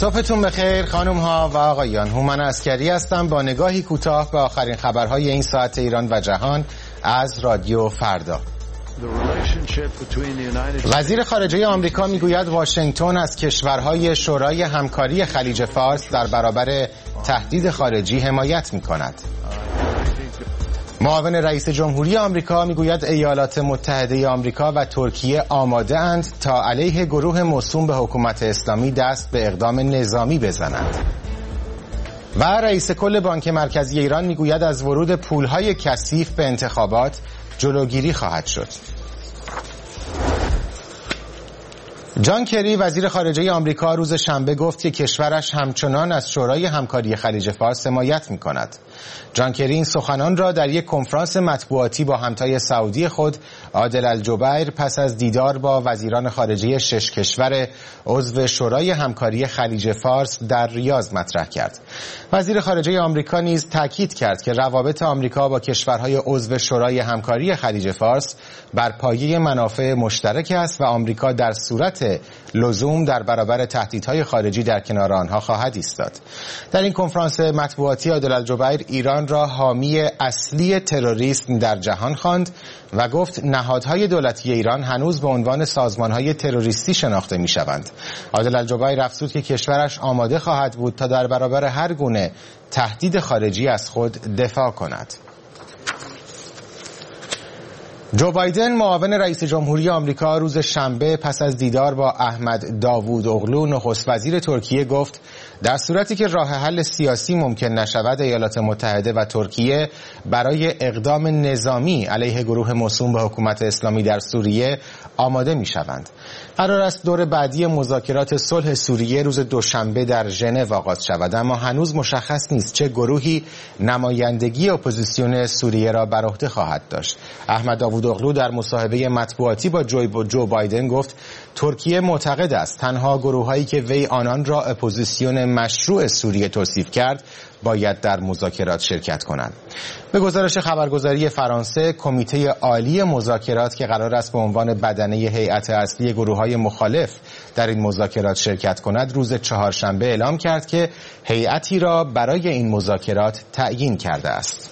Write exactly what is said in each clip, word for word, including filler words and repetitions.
صبحتون بخیر خانم ها و آقایان. هومن عسکری هستم با نگاهی کوتاه به آخرین خبرهای این ساعت ایران و جهان از رادیو فردا. وزیر خارجه آمریکا میگوید واشنگتن از کشورهای شورای همکاری خلیج فارس در برابر تهدید خارجی حمایت می‌کند. معاون رئیس جمهوری آمریکا میگوید ایالات متحده آمریکا و ترکیه آماده اند تا علیه گروه موسوم به حکومت اسلامی دست به اقدام نظامی بزنند. و رئیس کل بانک مرکزی ایران میگوید از ورود پولهای کثیف به انتخابات جلوگیری خواهد شد. جان کری وزیر خارجه آمریکا روز شنبه گفت که کشورش همچنان از شورای همکاری خلیج فارس حمایت می‌کند. جان کری این سخنان را در یک کنفرانس مطبوعاتی با همتای سعودی خود عادل الجبیر پس از دیدار با وزیران خارجه شش کشور عضو شورای همکاری خلیج فارس در ریاض مطرح کرد. وزیر خارجه آمریکا نیز تاکید کرد که روابط آمریکا با کشورهای عضو شورای همکاری خلیج فارس بر پایه منافع مشترک است و آمریکا در صورت لزوم در برابر تهدیدهای خارجی در کنار آنها خواهد ایستاد. در این کنفرانس مطبوعاتی عادل الجبیر ایران را حامی اصلی تروریسم در جهان خواند و گفت نهادهای دولتی ایران هنوز به عنوان سازمانهای تروریستی شناخته می‌شوند. عادل الجبیر افزود که کشورش آماده خواهد بود تا در برابر هر گونه تهدید خارجی از خود دفاع کند. جو بایدن معاون رئیس جمهوری آمریکا روز شنبه پس از دیدار با احمد داوود اغلو نخست وزیر ترکیه گفت در صورتی که راه حل سیاسی ممکن نشود ایالات متحده و ترکیه برای اقدام نظامی علیه گروه موسوم به حکومت اسلامی در سوریه آماده می شوند. قرار است دور بعدی مذاکرات صلح سوریه روز دوشنبه در ژنو آغاز شود، اما هنوز مشخص نیست چه گروهی نمایندگی اپوزیسیون سوریه را بر عهده خواهد داشت. احمد داوود اغلو در مصاحبه مطبوعاتی با جو بایدن گفت ترکیه معتقد است تنها گروهایی که وی آنان را اپوزیسیون مشروع سوریه توصیف کرد باید در مذاکرات شرکت کنند. به گزارش خبرگزاری فرانسه، کمیته عالی مذاکرات که قرار است به عنوان بدنه هیئت اصلی گروه‌های مخالف در این مذاکرات شرکت کند، روز چهارشنبه اعلام کرد که هیئتی را برای این مذاکرات تعیین کرده است.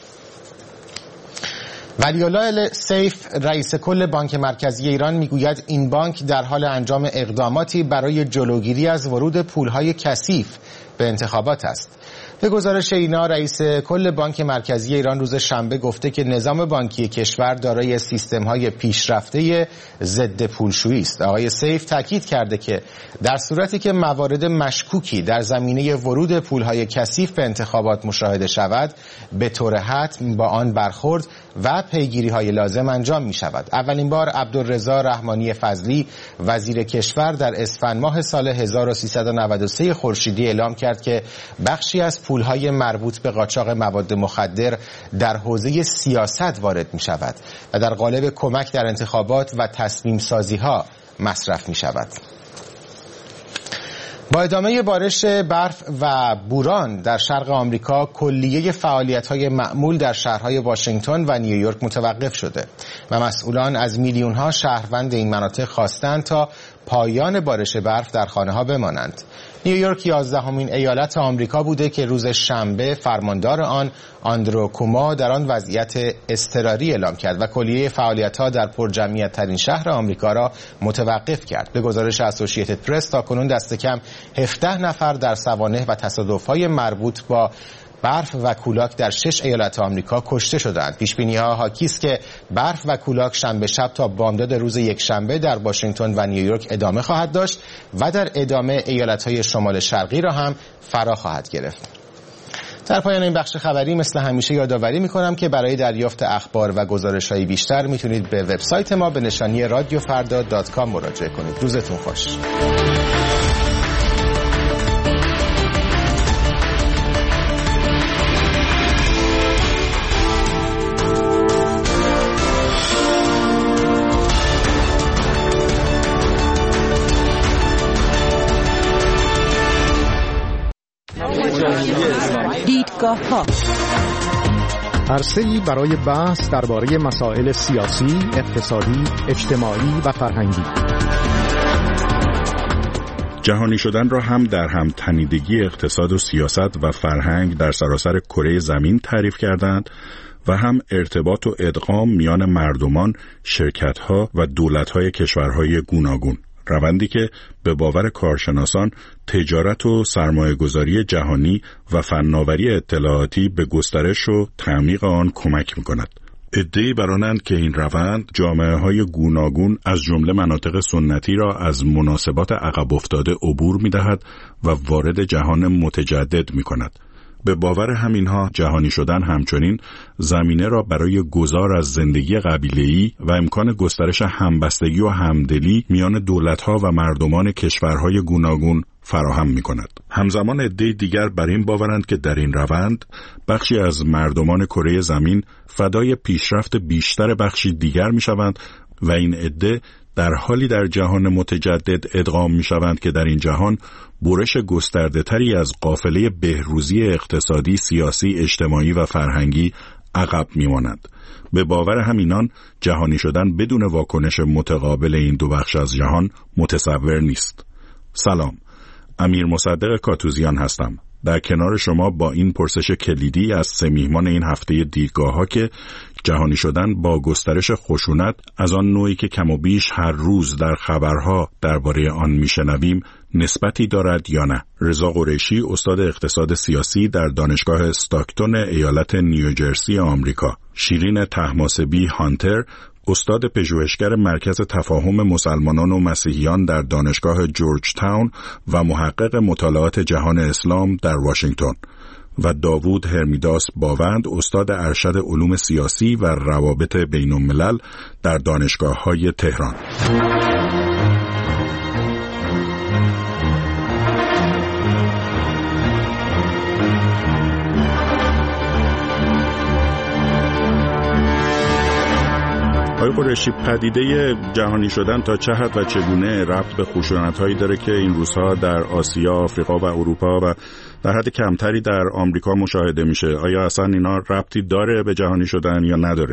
ولی‌الله سیف رئیس کل بانک مرکزی ایران میگوید این بانک در حال انجام اقداماتی برای جلوگیری از ورود پولهای کثیف به انتخابات است. به گزارش اینا رئیس کل بانک مرکزی ایران روز شنبه گفته که نظام بانکی کشور دارای سیستم‌های پیشرفته ضد پولشویی است. آقای سیف تاکید کرده که در صورتی که موارد مشکوکی در زمینه ورود پولهای کثیف به انتخابات مشاهده شود به طور حتم با آن برخورد و پیگیری‌های لازم انجام می‌شود. اولین بار عبدالرضا رحمانی فضلی وزیر کشور در اسفند ماه سال هزار و سیصد و نود و سه خورشیدی اعلام کرد که بخشی از پولهای مربوط به قاچاق مواد مخدر در حوزه سیاست وارد می شود و در قالب کمک در انتخابات و تصمیم سازی ها مصرف می شود. با ادامه بارش برف و بوران در شرق آمریکا کلیه فعالیت‌های معمول در شهرهای واشنگتن و نیویورک متوقف شده و مسئولان از میلیون‌ها شهروند این مناطق خواستند تا پایان بارش برف در خانه‌ها بمانند. نیویورک یازدهمین ایالت آمریکا بوده که روز شنبه فرماندار آن آندرو کومو در آن وضعیت اضطراری اعلام کرد و کلیه فعالیت‌ها در پرجمعیت ترین شهر آمریکا را متوقف کرد. به گزارش اسوسییتد پرس تاکنون دست کم هفده نفر در سوانح و تصادف‌های مربوط با برف و کولاک در شش ایالت آمریکا کشته شدند. پیش‌بینی‌ها حاکی است که برف و کولاک شنبه شب تا بامداد روز یکشنبه در واشنگتن و نیویورک ادامه خواهد داشت و در ادامه ایالت‌های شمال شرقی را هم فرا خواهد گرفت. در پایان این بخش خبری مثل همیشه یادآوری می‌کنم که برای دریافت اخبار و گزارش‌های بیشتر میتونید به وبسایت ما به نشانی رادیو فردا دات کام مراجعه کنید. روزتون خوش. دیدگاه‌ها عرصه‌ای برای بحث درباره مسائل سیاسی، اقتصادی، اجتماعی و فرهنگی. جهانی شدن را هم در هم تنیدگی اقتصاد و سیاست و فرهنگ در سراسر کره زمین تعریف کردند و هم ارتباط و ادغام میان مردمان، شرکت‌ها و دولت‌های کشورهای گوناگون. روندی که به باور کارشناسان تجارت و سرمایه‌گذاری جهانی و فناوری اطلاعاتی به گسترش و تعمیق آن کمک می‌کند. عده‌ای برانند که این روند جامعه‌های گوناگون از جمله مناطق سنتی را از مناسبات عقب افتاده عبور می‌دهد و وارد جهان متجدد می‌کند. به باور همینها جهانی شدن همچنین زمینه را برای گذار از زندگی قبیله‌ای و امکان گسترش همبستگی و همدلی میان دولت‌ها و مردمان کشورهای گوناگون فراهم می‌کند. همزمان عده دیگر بر این باورند که در این روند بخشی از مردمان کره زمین فدای پیشرفت بیشتر بخشی دیگر می‌شوند و این عده در حالی در جهان متجدد ادغام می‌شوند که در این جهان برش گسترده‌تری از قافله بهروزی اقتصادی، سیاسی، اجتماعی و فرهنگی عقب می‌ماند. به باور همینان جهانی شدن بدون واکنش متقابل این دو بخش از جهان متصور نیست. سلام، امیر مصدق کاتوزیان هستم. در کنار شما با این پرسش کلیدی از سه میهمان این هفته دیدگاه‌ها که جهانی شدن با گسترش خشونت از آن نوعی که کم و بیش هر روز در خبرها درباره آن میشنویم نسبتی دارد یا نه. رضا قریشی، استاد اقتصاد سیاسی در دانشگاه استاکتون ایالت نیوجرسی آمریکا. شیرین طهماسبی هانتر، استاد پژوهشگر مرکز تفاهم مسلمانان و مسیحیان در دانشگاه جورج تاون و محقق مطالعات جهان اسلام در واشنگتن، و داوود هرمیداس باوند، استاد ارشد علوم سیاسی و روابط بین الملل در دانشگاه‌های تهران. آقای قریشی، پدیده جهانی شدن تا چه حد و چگونه ربط به خشونت‌هایی داره که این روزها در آسیا، آفریقا و اروپا و در حد کمتری در آمریکا مشاهده میشه؟ آیا اصلا اینا ربطی داره به جهانی شدن یا نداره؟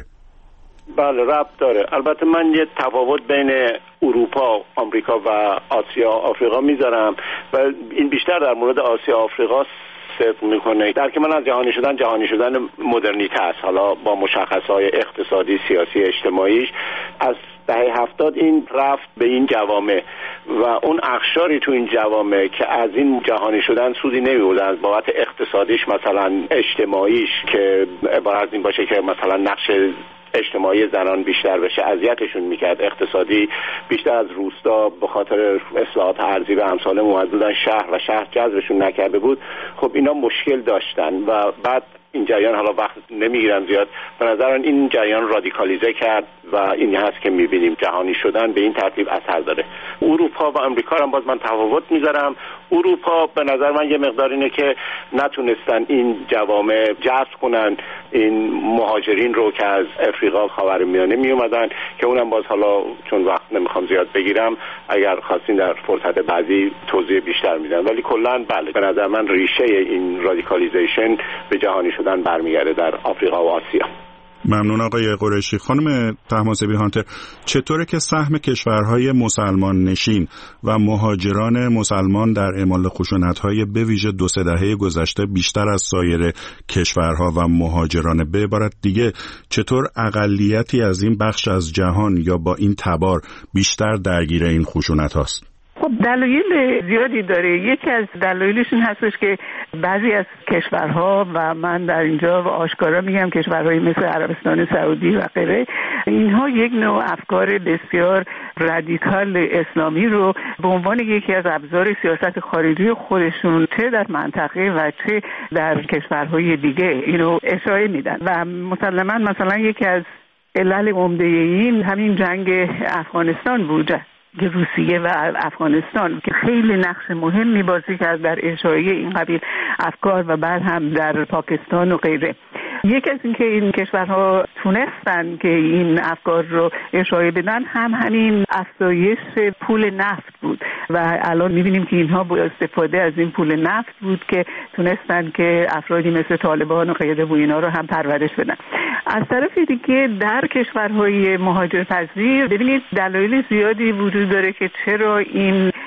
بله، ربط داره. البته من یه تفاوت بین اروپا، آمریکا و آسیا، آفریقا میذارم و این بیشتر در مورد آسیا، آفریقا صدق میکنه. در که من از جهانی شدن جهانی شدن مدرنیته است، حالا با مشخصهای اقتصادی، سیاسی، اجتماعیش. از دهه هفتاد این رفت به این جوامع و اون اقشاری تو این جوامع که از این جهانی شدن سودی نمیبردن از بابت اقتصادیش، مثلا اجتماعیش، که عبارت از این باشه که مثلا نقش اجتماعی زنان بیشتر بشه، اذیتشون میکرد. اقتصادی بیشتر از روستا به خاطر اصلاحات ارضی و امثال اومد بودن شهر و شهر جذبشون نکرده بود. خب اینا مشکل داشتن و بعد این جریان، حالا وقت نمیگیرم زیاد، به نظر من این جریان رادیکالیزه کرد و این هست که میبینیم جهانی شدن به این ترتیب اثر داره. اروپا و آمریکا هم باز من تفاوت میذارم. اروپا به نظر من یه مقدار اینه که نتونستن این جوامع جذب کنن این مهاجرین رو که از افریقا، خاورمیانه می اومدن، که اونم باز حالا چون وقت نمیخوام زیاد بگیرم، اگر خواستین در فرصت بعدی توضیح بیشتر میدن. ولی کلا بله، به نظر من ریشه این رادیکالیزیشن به جهانی شدن برمیگرده در آفریقا و آسیا. ممنون آقای قریشی. خانم طهماسبی هانتر، چطوره که سهم کشورهای مسلمان نشین و مهاجران مسلمان در اعمال خشونت‌های به ویژه دو سه دهه گذشته بیشتر از سایر کشورها و مهاجران، به عبارت دیگه چطور اقلیتی از این بخش از جهان یا با این تبار بیشتر درگیر این خشونت هاست؟ خب دلایل زیادی داره. یکی از دلایلش این هستش که بعضی از کشورها، و من در اینجا آشکارا میگم کشورهای مثل عربستان سعودی و غیره، اینها یک نوع افکار بسیار رادیکال اسلامی رو به عنوان یکی از ابزار سیاست خارجی خودشون چه در منطقه و چه در کشورهای دیگه اینو اشاره میدن و مسلماً مثلا یکی از علل عمده این همین جنگ افغانستان بود که روسیه و افغانستان که خیلی نقش مهمی بازی کرد در اشاعه این قبیل افکار و بعد هم در پاکستان و غیره. یکی از این که این کشورها تونستن که این افکار رو اشاعه بدن هم همین افزایش پول نفت بود و الان می‌بینیم که اینها با استفاده از این پول نفت بود که تونستن که افرادی مثل طالبان و غیره و اینا رو هم پرورش بدن. از طرف دیگه در کشورهای مهاجرپذیر ببینید دلایل زیادی وجود داره که چرا این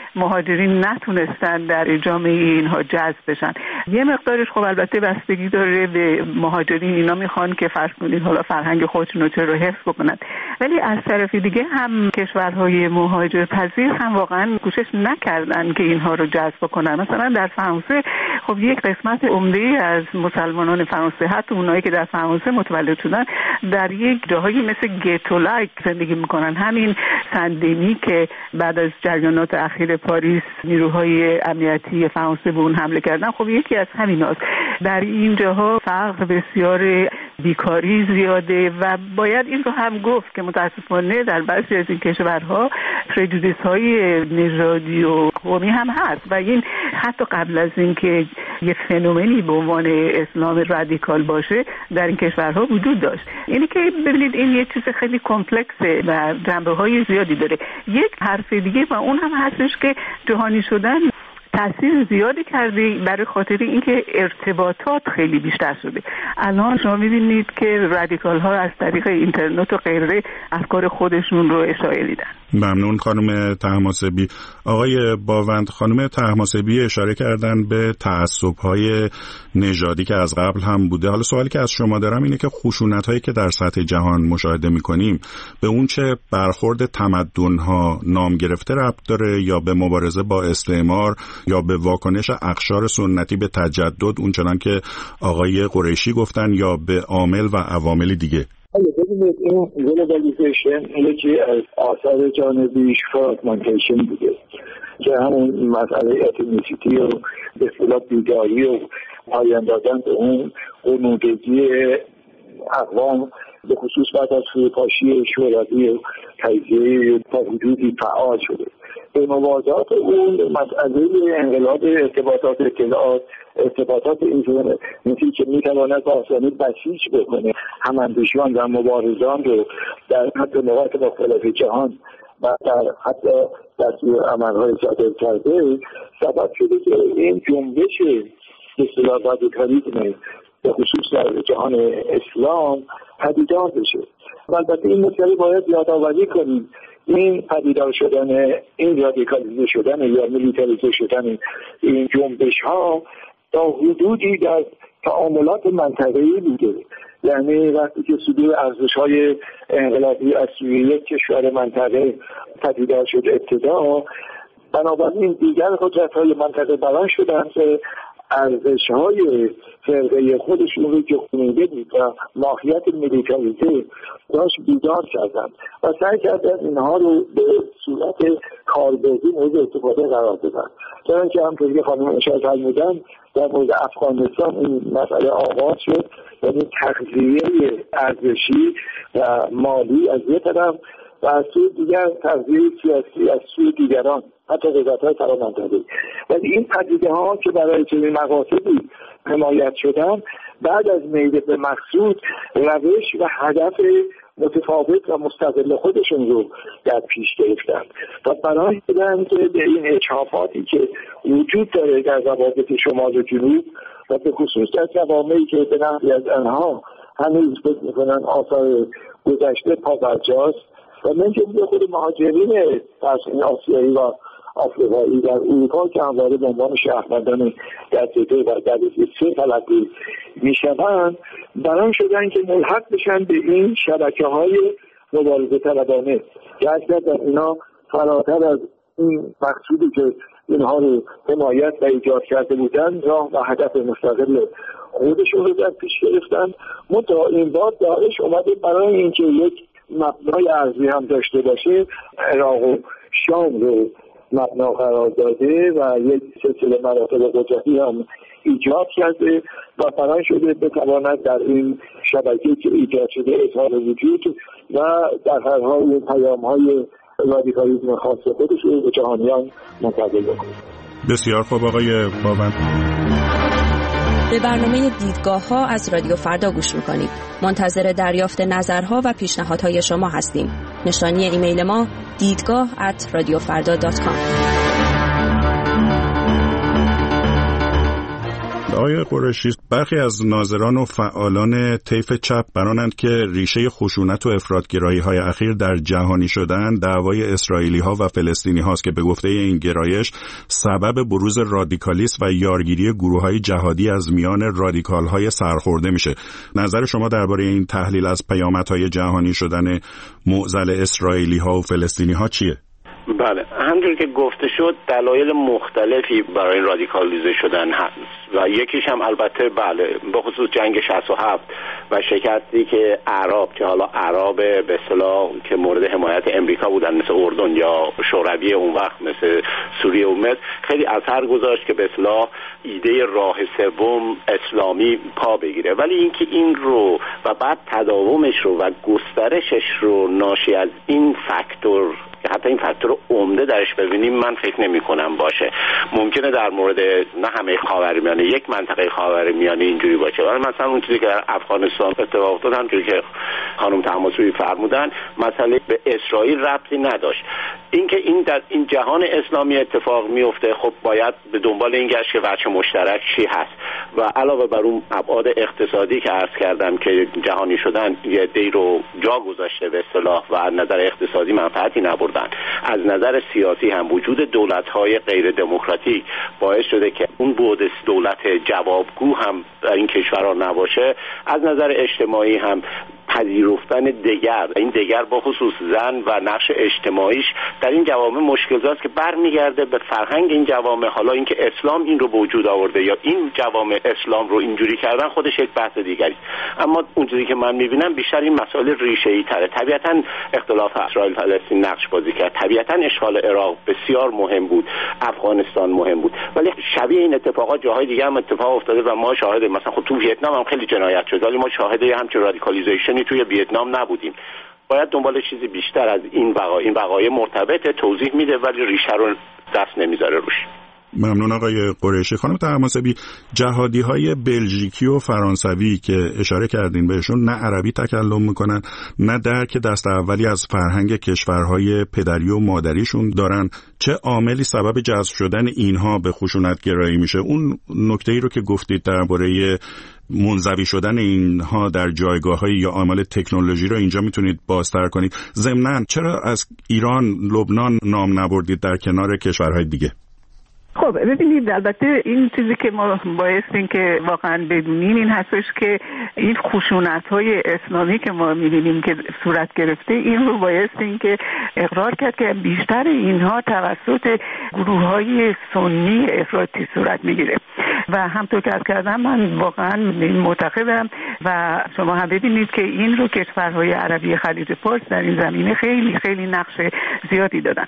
مهاجرین نتونستن در جامعه اینها جذب بشن. یه مقدارش خب البته بستگی داره به مهاجرین، اینا میخوان که فرض کنید حالا فرهنگ خودشون رو حفظ بکنن، ولی از طرف دیگه هم کشورهای مهاجر پذیر هم واقعا کوشش نکردن که اینها رو جذب کنن. مثلا در فرانسه خب یک قسمت عمده از مسلمانان فرانسه، حتی اونایی که در فرانسه متولد شدن، در یک جاهایی مثل گتو لایک زندگی میکنن. همین سندمی که بعد از جریانات اخیر پاریس نیروهای امنیتی فرانسه به اون حمله کردن، خب یکی از همیناست. در این جاها فقر بسیار، بیکاری زیاده و باید این رو هم گفت که متاسفانه در بعضی از این کشورها پرجودیس های نژادی و قومی هم هست و این حتی قبل از این که یه فنومنی به عنوان اسلام رادیکال باشه در این کشورها وجود داشت. اینی که ببینید این یه چیز خیلی کمپلکسه و جنبه های زیادی داره. یک حرف دیگه و اون هم هستش که جهانی شدن تأثیر زیادی کرده برای خاطر اینکه ارتباطات خیلی بیشتر شده. الان شما می‌بینید که رادیکال ها از طریق اینترنت و غیره افکار خودشون رو اشاعه میدن. ممنون خانم طهماسبی. آقای باوند، خانم طهماسبی اشاره کردن به تعصب‌های نژادی که از قبل هم بوده. حالا سوالی که از شما دارم اینه که خشونت‌هایی که در سطح جهان مشاهده می‌کنیم به اون چه برخورد تمدن‌ها نام گرفته ربط داره یا به مبارزه با استعمار یا به واکنش اقشار سنتی به تجدد اونچنان که آقای قریشی گفتن یا به عامل و عوامل دیگه؟ ببینید این گلوبالیزیشن یکی از آثار جانبیش فراگمنتیشن بوده که همون مسئله اتنیسیتی و به اصطلاح بیداری و پایان دادن به اون قنودگی اقوام به خصوص بعد از فروپاشی شوروی و تجزیه تا حدودی فعال شده. به موازات اون مسئله انقلاب ارتباطات اطلاعات ارتباطات اینترنتی که میتواند با آسانی بسیج بکنه هماندیشان و مبارزان رو در حتی نقاط مختلف جهان و در حتی دستور عملهای صادر کرده، سبب شده که این جنبش به اصطلاح رادیکالیسم به خصوص در جهان اسلام پدیدار بشه. البته این مسئله باید یادآوری کنیم، این پدیدار شدن، این رادیکالیزه شدن یا میلیتاریزه شدن این جنبش ها تا حدودی در تعاملات منطقه‌ای بوده. یعنی وقتی که صدور ارزش های انقلابی از سوی یک کشور منطقه پدیدار شد ابتدا، بنابراین دیگر قدرت های منطقه بران شدند که ارزش های فرقه خودشون رو که خونیده بود و ماهیت میلیتاریزه داشت بیدار کردن و سعی کردن اینها رو به صورت کاربردی مورد استفاده قرار دادن. چون که همونطوری که خانم اشاره فرمودن در مورد افغانستان این مسئله آغاز شد، یعنی تغذیه ارزشی و مالی از یک طرف و از سوی دیگر تغذیه سیاسی از سوی دیگران، حتی قدرت‌های فرامنطقه‌ای. ولی این پدیده ها که برای چنین مقاصدی حمایت شدن، بعد از میل به مقصود روش و هدف متفاوت و مستقل خودشون رو در پیش گرفتن و برای دیدن که به این اجحافاتی که وجود داره در روابط شمال و جنوب و به خصوص در جوامعی که به نحوی از آنها هنوز فکر میکنن آثار گذشته پابرجاست و من جمله خود مهاجرین فرسون آسیایی و آفریقایی در اروپا که همواره به عنوان شهروندان دسته و دسته سه تلقی میشوند، بران شدن که ملحق بشن به این شبکه های مبارزه طلبانه که اگر در اینا فراتر از این مقصودی که اینها رو حمایت و ایجاد کرده بودن راه و هدف مستقل خودشون رو در پیش گرفتن. منتها این بار داعش اومده برای اینکه یک مبنای ارضی هم داشته باشه، عراق و شام رو مبنا قرار داده و یک سلسله مراتب قدرتی هم ایجاد کرده و برای شده بتواند در این شبکه که ایجاد شده اظهار وجود و در هر حال این پیام های رادیکالیسم خاص خودش رو به جهانیان منتقل بکنه. بسیار خوب آقای باوند. به برنامه دیدگاه ها از رادیو فردا گوش میکنید. منتظر دریافت نظرها و پیشنهادهای شما هستیم. نشانی ایمیل ما دیدگاه ات رادیو فردا دات کام. آقای قریشی، برخی از ناظران و فعالان طیف چپ برانند که ریشه خشونت و افراط‌گرایی های اخیر در جهانی شدن دعوای اسرائیلی ها و فلسطینی هاست که به گفته این گرایش سبب بروز رادیکالیسم و یارگیری گروه های جهادی از میان رادیکال های سرخورده میشه. نظر شما درباره این تحلیل از پیامدهای جهانی شدن معضل اسرائیلی ها و فلسطینی ها چیه؟ بله، همونجور که گفته شد دلایل مختلفی برای این رادیکالیزه شدن هست و یکیش هم البته بله به خصوص جنگ شصت و هفت و شکستی که اعراب که حالا اعراب به اصطلاح که مورد حمایت امریکا بودن مثل اردن یا شوروی اون وقت مثل سوریه و مصر خیلی اثر گذاشت که به اصطلاح ایده راه سوم اسلامی پا بگیره، ولی اینکه این رو و بعد تداومش رو و گسترشش رو ناشی از این فاکتور که حتی این فاکتور عمده درش ببینیم من فکر نمی کنم باشه. ممکنه در مورد نه همه خاورمیانه یک منطقه خاورمیانه اینجوری باشه، ولی مثلا اون چیزی که در افغانستان اتفاق افتاد همونجوری که خانم طهماسبی فرمودن مسئله به اسرائیل ربطی نداشت. اینکه این در این جهان اسلامی اتفاق میفته خب باید به دنبال این گشت که وجه مشترک چی هست و علاوه بر اون ابعاد اقتصادی که عرض کردم که جهانی شدن یه دی رو جا گذاشته به اصطلاح و از نظر اقتصادی منفعتی نبردن، از نظر سیاسی هم وجود دولت‌های غیر دموکراتیک باعث شده که اون بعد دولت جوابگو هم در این کشورها نباشه، از نظر اجتماعی هم پذیرفتن دگر، این دگر با خصوص زن و نقش اجتماعیش در این جوامع مشکلات که برمیگرده به فرهنگ این جوامع. حالا اینکه اسلام این رو به وجود آورده یا این جوامع اسلام رو اینجوری کردن خودش یک بحث دیگری، اما اونجوری که من میبینم بیشتر این مسائل ریشه‌ای تره. طبیعتاً اختلاف اسرائیل فلسطین نقش بازی کرد، طبیعتاً اشغال عراق بسیار مهم بود، افغانستان مهم بود، ولی شبیه این اتفاقات جاهای دیگه هم اتفاق افتاده و ما شاهد مثلا خب تو ویتنام هم خیلی جنایت شد، ولی ما شاهد همچین رادیکالیزیشن توی ویتنام نبودیم. باید دنبال چیزی بیشتر از این وقایع، این وقایع مرتبط توضیح میده ولی ریشه رو دست نمیذاره روش. ممنون آقای قریشی. خانم طهماسبی، جهادی های بلژیکی و فرانسوی که اشاره کردین بهشون نه عربی تکلم میکنن نه درک دست اولی از فرهنگ کشورهای پدری و مادریشون دارن، چه عاملی سبب جذب شدن اینها به خشونت گرایی میشه؟ اون نکته‌ای رو که گفتید درباره منزوی شدن اینها در جایگاه‌های یا عامل تکنولوژی رو اینجا میتونید بازتر کنید. ضمناً چرا از ایران، لبنان نام نبردید در کنار کشورهای دیگه؟ خب ببینید، البته این چیزی که ما بایستیم که واقعا بدونیم این هستش که این خشونت‌های اسلامی که ما می‌بینیم که صورت گرفته این رو بایستیم که اقرار کرد که بیشتر اینها توسط گروه‌های سنی افراطی صورت می‌گیره و همونطور که عرض کردم من واقعا معتقدم و شما هم ببینید که این رو کشورهای عربی خلیج فارس در این زمینه خیلی خیلی نقش زیادی دادن.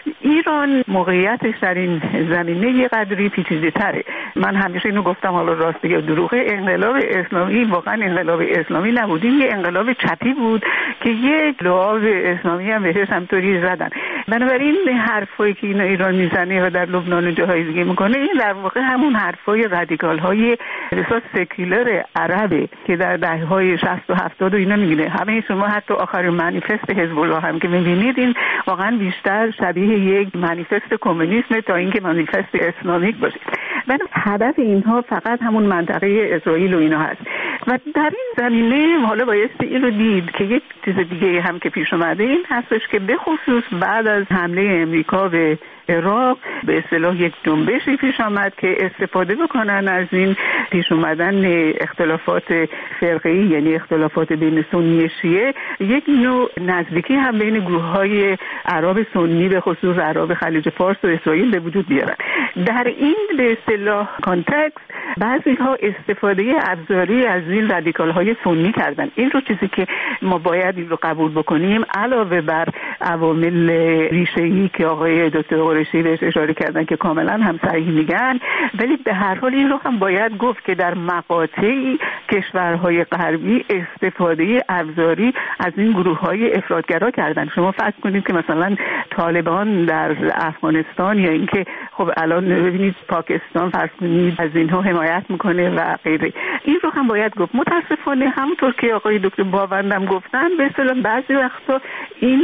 ایران موقعیتش در این زمینه یه قدری پیچیده‌تره. من همیشه اینو گفتم، حالا راستی یا دروغه، انقلاب اسلامی واقعا انقلاب اسلامی نبود، این یه انقلاب چپی بود که یک لعاب اسلامی هم بهش همطوری زدن. بنابراین حرفایی که این ایران میزنه و در لبنان و جاهای دیگه میکنه این در واقع همون حرفای رادیکال های اساس سکولار عربه که در دهه‌های شصت و هفتاد و اینا میگه. همه شما حتی آخر مانیفست حزب الله هم که میبینید این واقعا بیشتر شبیه یک مانیفست کمونیسم تا اینکه مانیفست اسلامیک باشه. ولی هدف اینها فقط همون منطقه اسرائیل و اینا هست و در این زمینه حالا بایستی این رو دید که یک چیز دیگه هم که پیش اومده این هستش که به خصوص بعد از حمله امریکا به عراق به اصطلاح یک جنبشی پیش آمد که استفاده بکنن از این پیش اومدن اختلافات فرقه‌ای، یعنی اختلافات بین سنی و شیعه، یک نوع نزدیکی هم بین گروه‌های عرب سنی به خصوص عرب خلیج فارس و اسرائیل به وجود بیارن. در این به اصطلاح کانتکست بعضی‌ها استفاده ابزاری از این رادیکال‌های سنی کردن. این رو چیزی که ما باید این رو قبول بکنیم، علاوه بر عوامل ریشه‌ای که آقای دکتر قریشی بهش اشاره کردن که کاملا هم صحیح میگن، ولی به هر حال این رو هم باید گفت که در مقاطعی کشورهای غربی استفاده ابزاری از این گروه‌های افراطگرا کردن. شما فرض کنید که مثلا طالبان در افغانستان یا اینکه خب الان ببینید پاکستان فرض کنید از اینها حمایت میکنه و غیره، این رو هم باید گفت. متاسفانه همونطور که آقای دکتر باوندم گفتن به اصطلاح بعضی وقتا این گروه‌های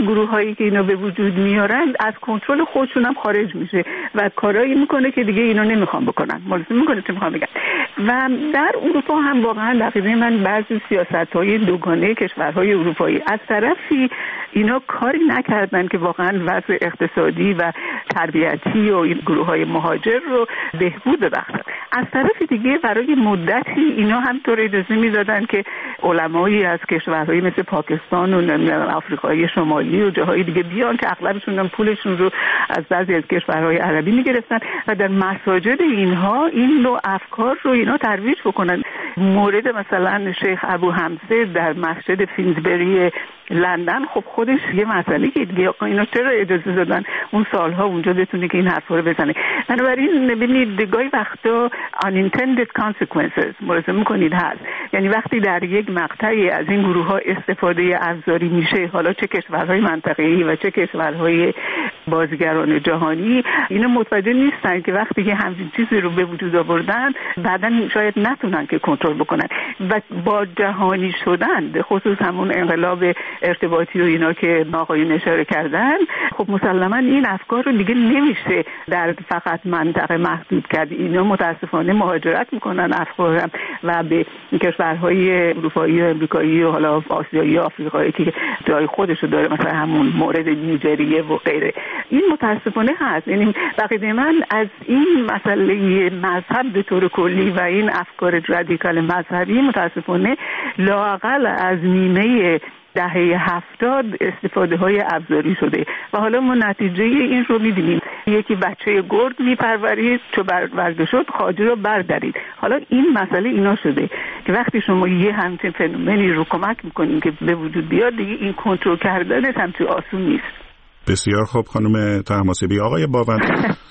هایی که اینا به وجود میارن از کنترل خودشون هم خارج میشه و کارایی میکنه که دیگه اینا نمیخوان بکنن. مالزم میکنه چه میخوام بگم. و در اروپا هم واقعا دقیقاً من بعضی سیاست‌های دوگانه کشورهای اروپایی از طرفی اینا کاری نکردن که واقعا وضع اقتصادی و تربیتی و این گروه‌های مهاجر رو بهبود ببخشن. از طرف دیگه برای مدتی اینا هم طور اجازه میدادن که علمایی از کشورهای مثل پاکستان و آفریقای شمالی و جاهای دیگه بیان که اغلبشون هم پولشون رو از بعضی از کشورهای عربی میگرفتن و در مساجد اینها این نوع افکار رو اینا ترویج بکنن. مورد مثلا شیخ ابو حمزه در مسجد فینزبری لندن، خب خودش یه مسئله که دیگه اینا چرا اجازه دادن اون سالها اونجا بتونه که این حرفا رو بزنه. بنابراین ببینید گاهی وقتا unintended consequences ملاحظه میکنید هست، یعنی وقتی در یک مقطعی از این گروه ها استفاده ابزاری میشه، حالا چه کشورهای منطقه‌ای و چه کشورهای بازیگران جهانی، اینا متوجه نیستن که وقتی که همچین چیزی رو به وجود آوردن بعداً شاید نتونن که کنترل بکنن و با جهانی شدن به خصوص همون انقلاب ارتباطی و اینا که آقایون اشاره کردن، خب مسلماً این افکار رو دیگه نمیشه در فقط منطقه محدود کرد. اینا متاسفانه مهاجرت میکنن افکار و به کشورهای اروپایی و امریکایی و حالا آسیایی و آفریقایی که جای خودشو داره، مثلا همون مورد نیجریه و غیره. این متاسفانه هست. یعنی بقیده من از این مسئله مذهب به طور کلی و این افکار رادیکال مذهبی متاسفانه لااقل از نیمه دهه هفتاد استفاده های ابزاری شده و حالا ما نتیجه این رو می‌بینیم. یکی بچه گرد میپرورید، چو برده شد خواجه رو بردارید. حالا این مسئله اینا شده که وقتی شما یه همچین فنومنی رو کمک میکنین که به وجود بیاد، دیگه این کنترل کردنش همچین آسون نیست. بسیار خوب خانم طهماسبی. آقای باوند،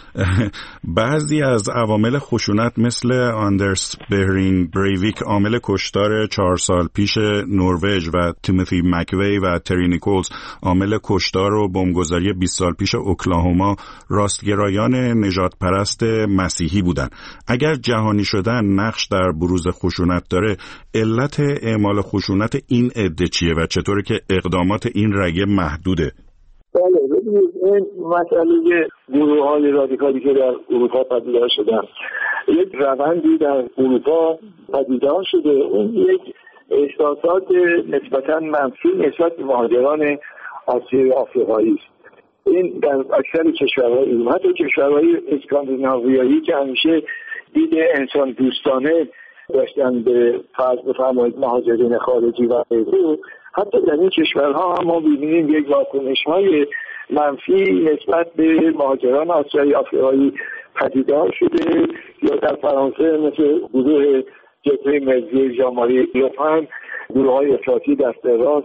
بعضی از عوامل خشونت مثل آندرس بهرینگ بریویک، عامل کشتار چهار سال پیش نروژ، و تیموتی مکوی و تری نیکولز، عامل کشتار و بمبگذاری بیست سال پیش اوکلاهوما، راستگرایان نژاد پرست مسیحی بودند. اگر جهانی شدن نقش در بروز خشونت داره، علت اعمال خشونت این عده چیه و چطوره که اقدامات این رگه محدوده؟ بله، ببینید این مسئله گروه های رادیکالی که در اروپا پدیدار شدن، یک روندی در اروپا پدیدار شده. اون یک احساسات نسبتاً منفی نسبت به مهاجران آسیایی آفریقایی است. این در اکثر کشورهای اروپا، حتی کشورهای اسکاندیناویایی که همیشه دید انسان دوستانه داشتن به فرض بفرمایید مهاجرین خارجی و غیره، حتی در این کشورها هم ما ببینیم یک واکنش‌های منفی نسبت به مهاجران آسیایی آفریقایی پدیدار شده. یا در فرانسه مثل گروه جبهه ملی ژان-ماری لوپن، گروه‌های افراطی دست راست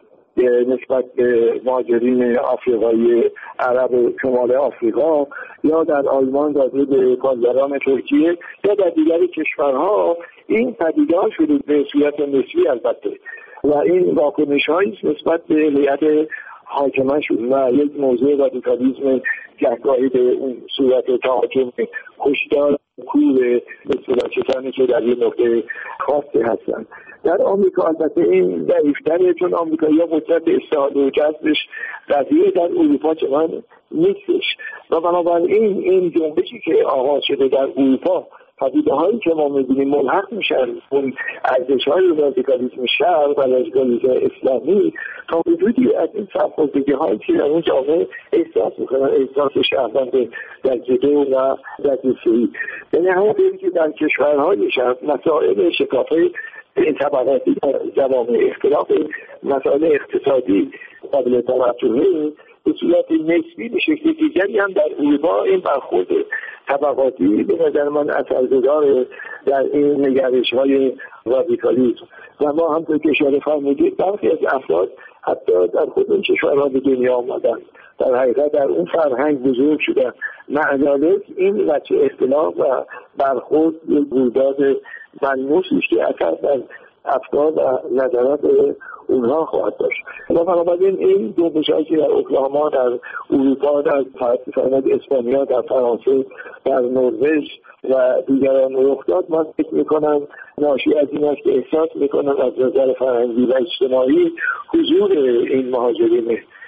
نسبت به مهاجرین آفریقایی عرب شمال آفریقا، یا در آلمان داده به کارگران ترکیه، یا در دیگر کشورها این پدیدار شده به صورت نسبی البته، و این واکنش‌هایی نسبت به هیئت حاکمه شد و یک موضوع رادیکالیسم گهگاهی به اون صورت تحاکم کشتار کور بسیارچتانی که در یک نقطه خاصی هستند. در آمریکا البته این ضعیف‌تره، چون آمریکایی‌ها قدرت استفاده و جذبش قضیه در اروپا چنان نیستش و بنابراین این جنبشی که آغاز شده در اروپا، پدیده‌هایی که ما می‌بینیم ملحق میشن اون ارزش‌های رادیکالیسم شرق و رادیکالیسم اسلامی، تا وجودی از این سرخوردگی‌هایی که در اون جامعه احساس می‌کنن، احساس شهروند در جده و در جسوی. یعنی همونطوری که در کشورهای شرق مسائل شکافه این طبقاتی در جوامع، اختلاف مسائل اقتصادی قابل توجهه، به صورت نسبی به شکل دیگری هم در اروپا این برخورد طبقاتی به نظر من اثرگذار در این نگرش‌های رادیکالیسم. و ما هم که اشاره فرمودید برخی از افراد حتی در خود این کشورها به دنیا آمدن، در حقیقت در اون فرهنگ بزرگ شدن. معذالک این وجه اختلاف و برخورد یک رویداد ملموسی که اثر در افکار و نظرات اونها خواهد داشت. و بنابراین این جنبش‌هایی که در اوکلاهوما، در اروپا، در فرانسه، اسپانیا، در فرانسه، در نروژ و دیگران رخ داد، من فکر می‌کنم ناشی از این است که احساس می‌کنم از نظر فرهنگی و اجتماعی حضور این مهاجرین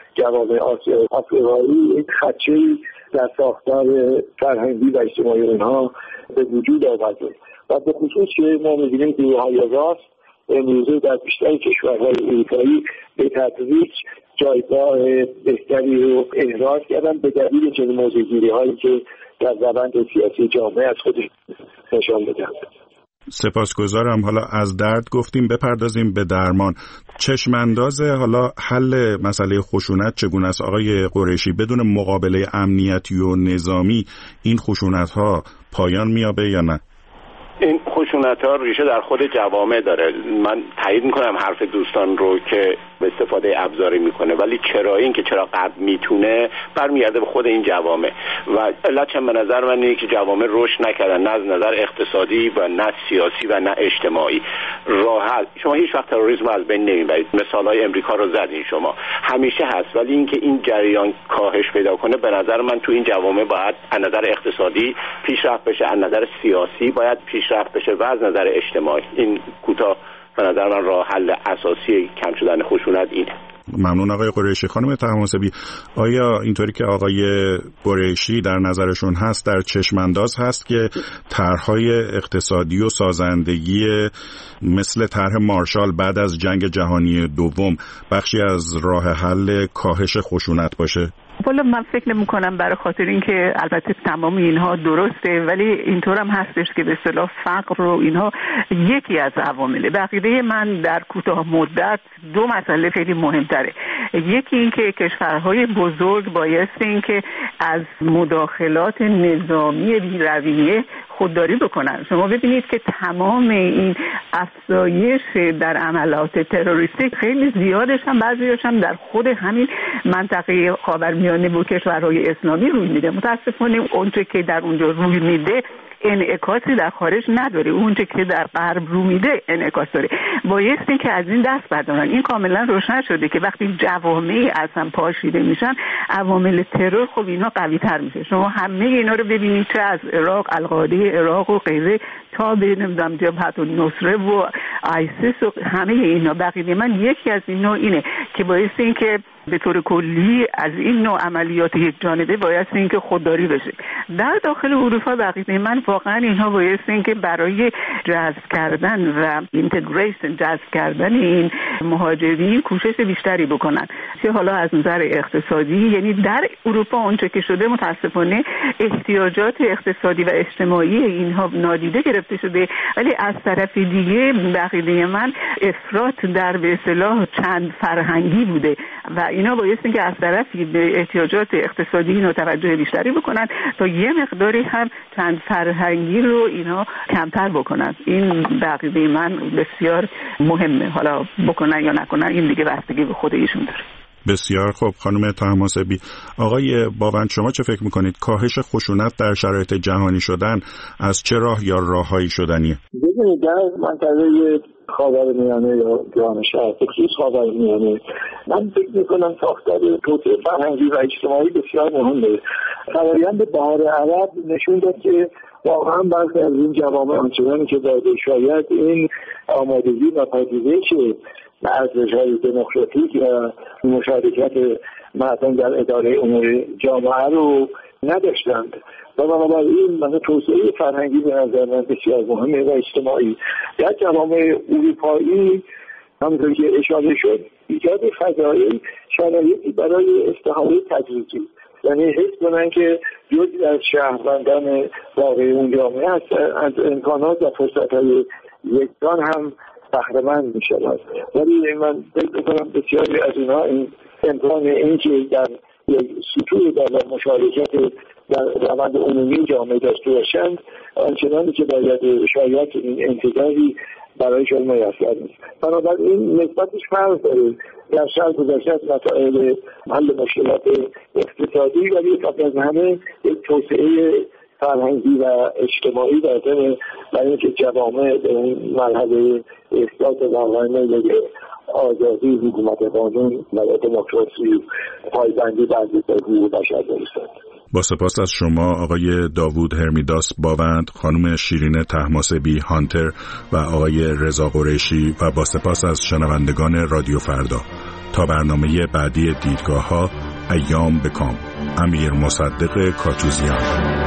جوامع آسیا آفریقایی این خدشه‌ای در ساختار فرهنگی و اجتماعی اونها به وجود آورده و به خصوص که ما می‌بینیم گروه‌های راست امروزه در بیشتر کشورهای اروپایی به تدریج جایگاه بهتری رو احراز کردن به دلیل چنین موضوع‌گیری‌هایی که در روند سیاسی جامعه از خودش نشان بدن. سپاسگزارم. حالا از درد گفتیم، بپردازیم به درمان. چشمانداز حالا حل مسئله خشونت چگونه است آقای قریشی؟ بدون مقابله امنیتی و نظامی این خشونت‌ها پایان می‌یابه یا نه؟ این خشونت ها ریشه در خود جوامع داره. من تایید میکنم حرف دوستان رو که به استفاده ابزاری میکنه، ولی چرا این که چرا قد میتونه برمیگرده به خود این جوامع و علت هم به نظر من اینه که جوامع رشد نکردن، نه از نظر اقتصادی و نه سیاسی و نه اجتماعی. راه حل، شما هیچ وقت تروریسم از بین نمیبرید. مثالای امریکا رو زدین شما، همیشه هست، ولی اینکه این جریان کاهش پیدا کنه به نظر من تو این جوامع باید از نظر اقتصادی پیشرفت بشه، از نظر سیاسی باید پیشرفت بشه و از نظر اجتماعی. این کوتاه به نظر من راه حل اساسی کم شدن خشونت اینه. ممنون آقای قریشی. خانم طهماسبی، آیا اینطوری که آقای قریشی در نظرشون هست در چشمانداز هست که طرح‌های اقتصادی و سازندگی مثل طرح مارشال بعد از جنگ جهانی دوم بخشی از راه حل کاهش خشونت باشه؟ والا من فکر نمی کنم، برای خاطر اینکه البته تمام اینها درسته، ولی اینطور هم هستش که به اصطلاح فقر رو اینها یکی از عوامله. به عقیده من در کوتاه مدت دو مسئله خیلی مهمتره. یکی این که کشورهای بزرگ بایستی این که از مداخلات نظامی بی‌رویه خودداری بکنن. شما ببینید که تمام این افزایش در عملات تروریستی خیلی زیادش هم بعضیش هم در خود همین منطقه خاورمیانه و کشورهای اسلامی روی میده. متاسفانه اونچه که در اونجا روی میده انعکاسی در خارج نداره، اونچه که در غرب رو میده انعکاس داره. بایستی که از این دست بردارن. این کاملا روشن شده که وقتی جوامعی اصلا پاشیده میشن، عوامل ترور خب اینا قوی تر میشه. شما همه اینا رو ببینید، چه از عراق، القاعده عراق و غیره تا به نمیدونم جبهت النصره و آیسیس و همه اینا. بقیه من یکی از اینا اینه که بایستی این که به طور کلی از این نوع عملیات یک جانبه بایستی این که خودداری بشه. در داخل اروپا بقیه من واقعا اینها بایستی این که برای جذب کردن و اینتگریشن، جذب کردن این مهاجرین کوشش بیشتری بکنن، چه حالا از نظر اقتصادی، یعنی در اروپا اونچه که شده متاسفانه احتیاجات اقتصادی و اجتماعی اینها نادیده گرفته شده، ولی از طرف دیگه بقیه من افراط در به اصطلاح چند فرهنگی بوده و اینا بایستی که از طرفی به احتیاجات اقتصادی اینا توجه بیشتری بکنن تا یه مقداری هم چند فرهنگی رو اینا کمتر بکنن. این بقیه من بسیار مهمه، حالا بکنن یا نکنن این دیگه بستگی به خود ایشون داره. بسیار خوب. خانم طهماسبی، آقای باوند شما چه فکر میکنید؟ کاهش خشونت در شرایط جهانی شدن از چه راه یا راههایی شدنیه؟ ببینید در منطقه خاورمیانه یا جهان شرق، خصوص خاورمیانه، من فکر میکنم ساختار توسعه فرهنگی و اجتماعی بسیار مهمه. فرآیند بهار عرب نشون داد که واقعا برخی از این جوامع آنچنانی که داده شاید این آمادگی و پذیرش ارزش‌های دموکراتیک و مشارکت مردم در اداره امور جامعه رو نداشتند و بنابراین مثلا توسعه فرهنگی به نظر من بسیار مهمه و اجتماعی. در جوامع اروپایی همونطور که اشاره شد ایجاد فضایی شرایطی برای استحاله تدریجی، یعنی حس کنن که جزئی از شهروندان واقعی اون جامعه هستن، از امکانات و فرصت‌های یکسان هم بهره‌مند می‌شود. ولی من فکر می‌کنم بسیاری از اینها این امکان این که در یک سطوح در مشارکت در روند عمومی جامعه داشته باشند آنچنانی که باید شاید این انتظاری برایشان میسر نیست. بنابراین نسبتش فرق داره. در شرق گذشته از مسائل حل مشکلات اقتصادی، ولی قبل از همه یک توسعه فرهنگی و اجتماعی داره برای اینکه جوامع به این مرحله اثبات واقعا میگه آزادی، حکومت قانون و دموکراسی پایبندی بر حقوق بشر برسند. با سپاس از شما آقای داوود هرمیداس باوند، خانم شیرین طهماسبی هانتر و آقای رضا قریشی و با سپاس از شنوندگان رادیو فردا. تا برنامه بعدی دیدگاه ها، ایام بکام. امیر مصدق کاتوزیان.